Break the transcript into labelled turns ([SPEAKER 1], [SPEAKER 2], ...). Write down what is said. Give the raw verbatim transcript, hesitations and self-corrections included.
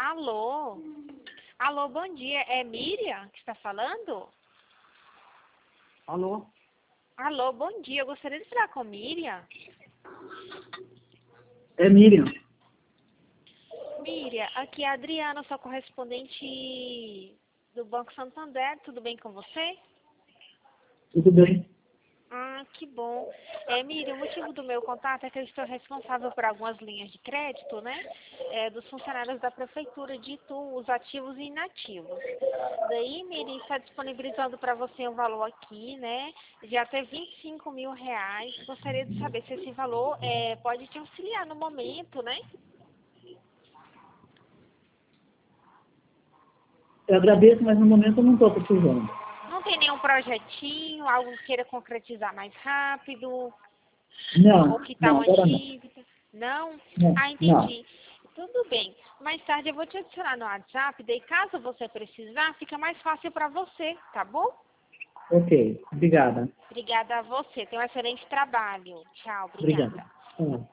[SPEAKER 1] Alô? Alô, bom dia. É Miriam que está falando?
[SPEAKER 2] Alô?
[SPEAKER 1] Alô, bom dia. Eu gostaria de falar com Miriam.
[SPEAKER 2] É Miriam.
[SPEAKER 1] Miriam, aqui é a Adriana, sua correspondente do Banco Santander. Tudo bem com você?
[SPEAKER 2] Tudo bem?
[SPEAKER 1] Ah, que bom. É, Miriam, o motivo do meu contato é que eu estou responsável por algumas linhas de crédito, né? É, dos funcionários da Prefeitura de Itu, os ativos e inativos. Daí, Miriam, está disponibilizando para você um valor aqui, né? De até vinte e cinco mil reais. Gostaria de saber se esse valor é, pode te auxiliar no momento, né?
[SPEAKER 2] Eu agradeço, mas no momento eu não estou precisando.
[SPEAKER 1] Não tem nenhum projetinho, algo que queira concretizar mais rápido?
[SPEAKER 2] Não,
[SPEAKER 1] Ou que está
[SPEAKER 2] não,
[SPEAKER 1] uma
[SPEAKER 2] agora não.
[SPEAKER 1] dívida? Não?
[SPEAKER 2] Não,
[SPEAKER 1] Ah,
[SPEAKER 2] não.
[SPEAKER 1] entendi. Tudo bem. Mais tarde eu vou te adicionar no WhatsApp, daí caso você precisar, fica mais fácil para você, tá bom?
[SPEAKER 2] Ok, obrigada.
[SPEAKER 1] Obrigada a você. Tenha um excelente trabalho. Tchau,
[SPEAKER 2] Obrigada.
[SPEAKER 1] obrigada.
[SPEAKER 2] Tchau.